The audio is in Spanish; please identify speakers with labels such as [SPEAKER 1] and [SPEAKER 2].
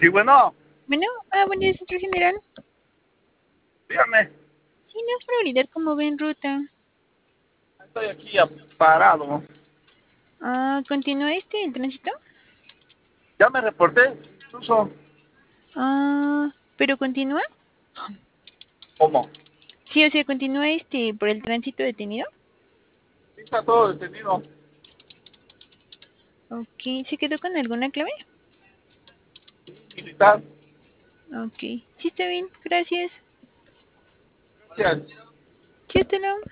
[SPEAKER 1] Sí, bueno,
[SPEAKER 2] Bueno, buen día, centro general.
[SPEAKER 1] dígame,
[SPEAKER 2] Sí, no es para validar cómo ven ruta.
[SPEAKER 1] estoy aquí parado.
[SPEAKER 2] ¿Continúa el tránsito?
[SPEAKER 1] Ya me reporté, incluso,
[SPEAKER 2] ¿Pero continúa?
[SPEAKER 1] ¿cómo?
[SPEAKER 2] Sí, o sea, continúa por el tránsito detenido.
[SPEAKER 1] Sí, está todo detenido.
[SPEAKER 2] Ok, ¿se quedó con alguna clave?
[SPEAKER 1] Militar,
[SPEAKER 2] Ok, sí está bien, gracias.
[SPEAKER 1] gracias.
[SPEAKER 2] Sí, hasta luego.